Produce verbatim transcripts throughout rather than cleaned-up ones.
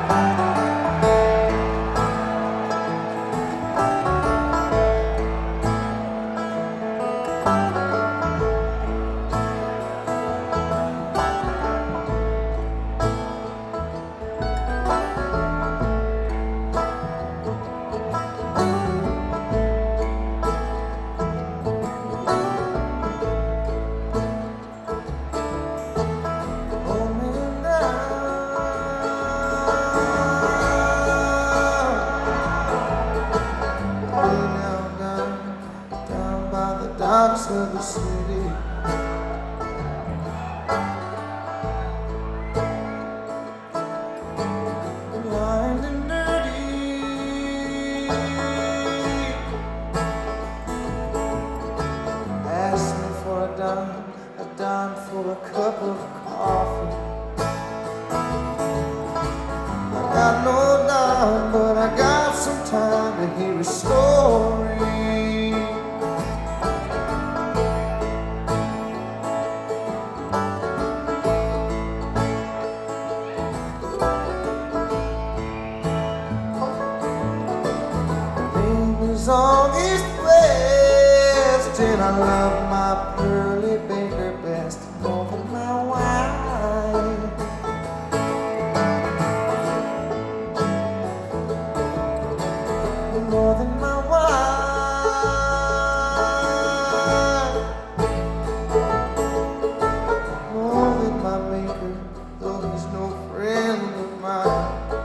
Docks of the city, blind and dirty, asked me for a dime, a dime for a cup of coffee. I got no dime, but I got some time to hear a story. On east west, and I love my pearly baker best more than my wine. More than my wine. More than my maker, though he's no friend of mine.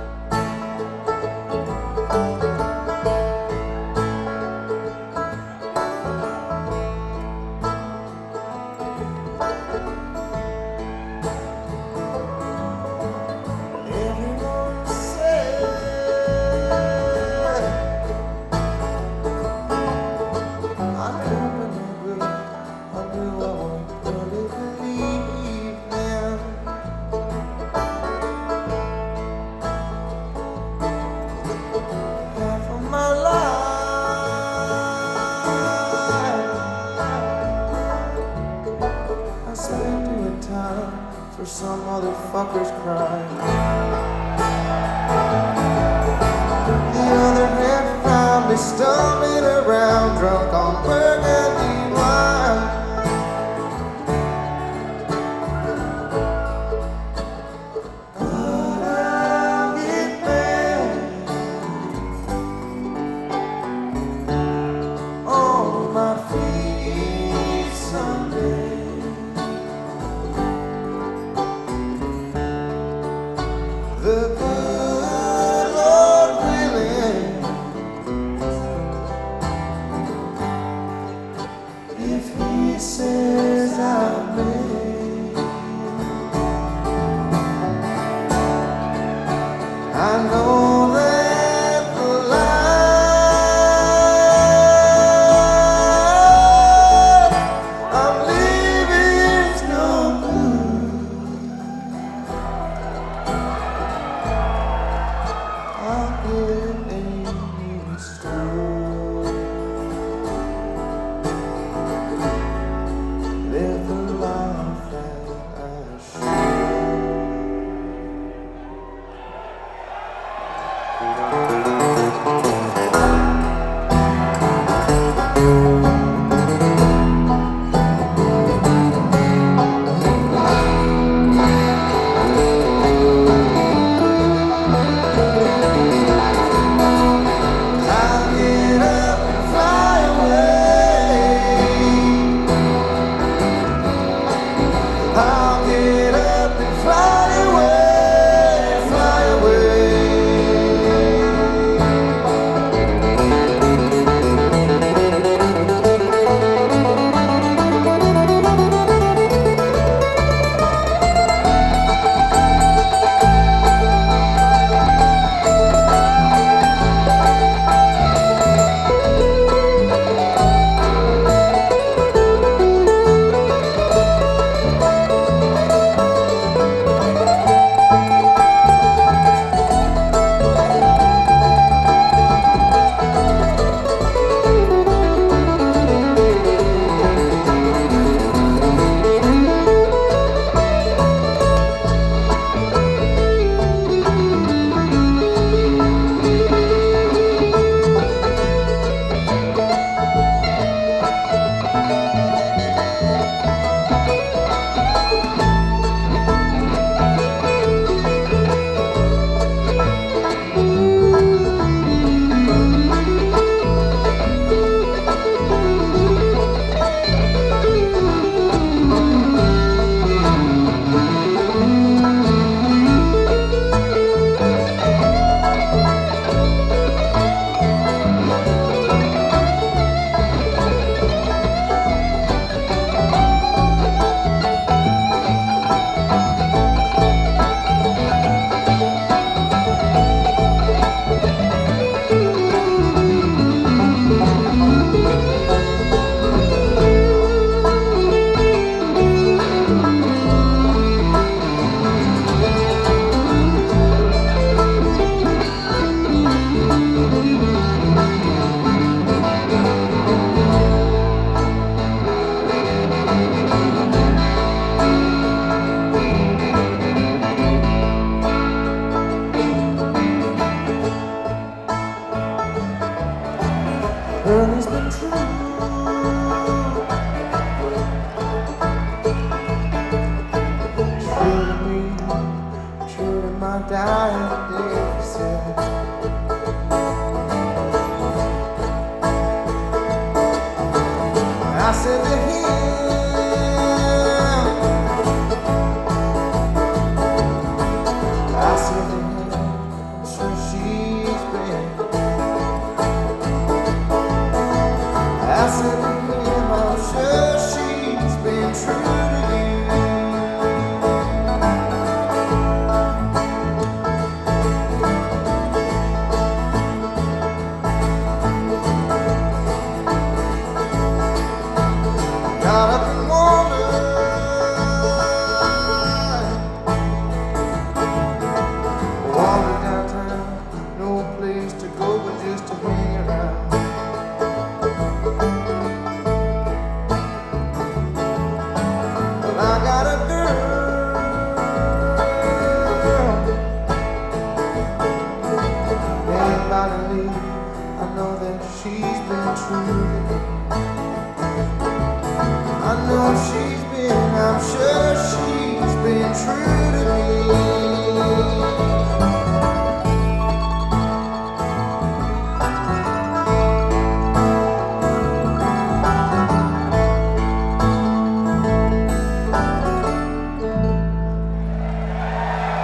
For some motherfucker's crime. The other hand found me stumbling around, drunk on burgundy wine. But I'll get back on my feet someday. The good Lord willing, if He says I may, I know that the life I'm living's no I'll get used to live the life that I should. that day said, I said to him, I said to him, I'm sure she's been. I said to him, I'm sure she's been true to you. Got up and wandered, wandered downtown, no place to go but just to hang around. Well, I got a girl, ain't about to leave. I know that she's been true.